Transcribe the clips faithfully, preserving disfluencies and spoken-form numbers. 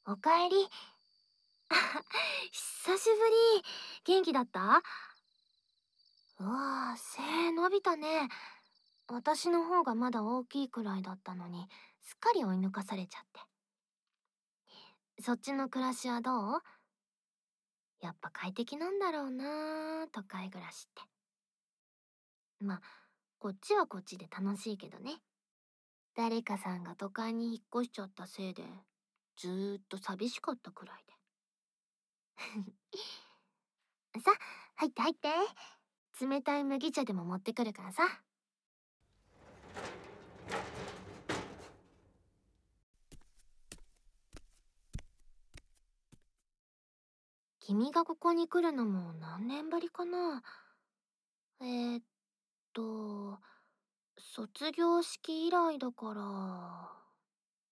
おかえり。久しぶり。元気だった？うわあ、背伸びたね。私の方がまだ大きいくらいだったのに、すっかり追い抜かされちゃって。そっちの暮らしはどう？やっぱ快適なんだろうな、都会暮らしって。まあ、こっちはこっちで楽しいけどね。誰かさんが都会に引っ越しちゃったせいで、ずーっと寂しかったくらいで。さ、入って入って。冷たい麦茶でも持ってくるからさ。君がここに来るのも何年ぶりかな。えー、っと、卒業式以来だから、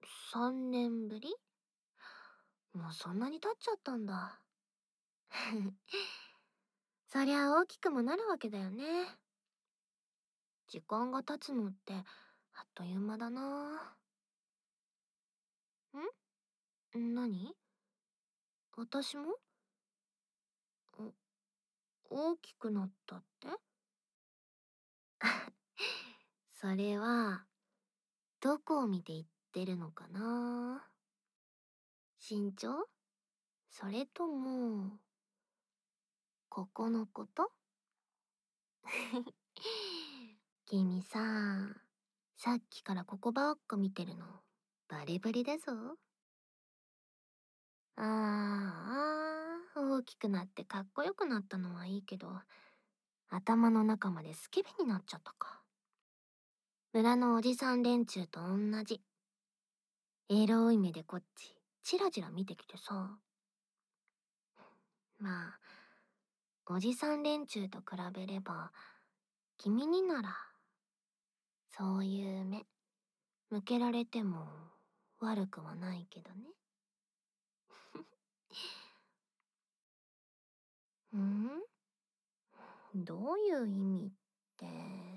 さんねんぶり？もうそんなに経っちゃったんだ。そりゃ大きくもなるわけだよね。時間が経つのってあっという間だな。ん？何？私も？お大きくなったって？それは、どこを見て言ってるのかな？身長？それとも、ここのこと？君さ、さっきからここばっか見てるの、バレバレだぞ。ああ、大きくなってかっこよくなったのはいいけど、頭の中までスケベになっちゃったか。村のおじさん連中と同じ。エロい目でこっち、チラチラ見てきてさ。まあ、おじさん連中と比べれば、君になら、そういう目、向けられても悪くはないけどね。ん？どういう意味って。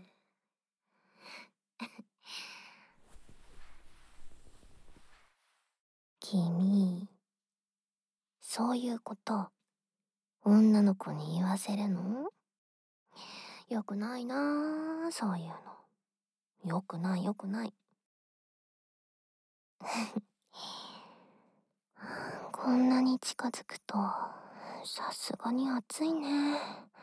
君、そういうこと、女の子に言わせるの？よくないなあ、そういうの。よくないよくない。こんなに近づくと、さすがに暑いね。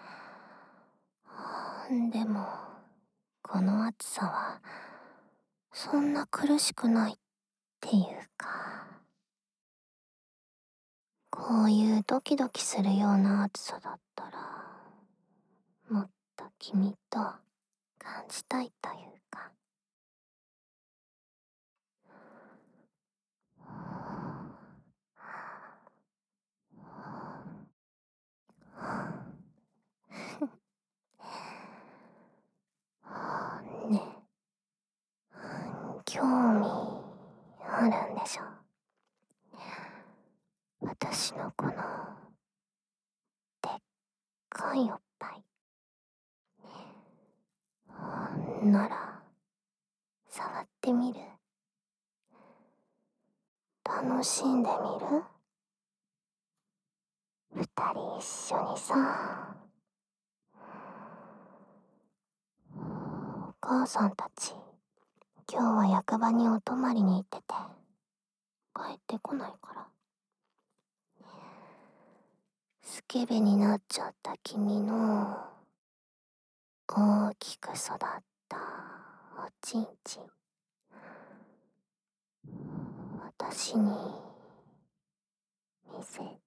でも、この暑さは、そんな苦しくないっていうか、こういうドキドキするような暑さだったら、もっと君と感じたいというか。ね、興味あるんでしょ？私のこの、でっかいおっぱい。なら、触ってみる？楽しんでみる？二人一緒にさ。お母さんたち、今日は役場にお泊まりに行ってて、帰ってこないから。スケベになっちゃった君の、大きく育ったおちんちん、私に見せて。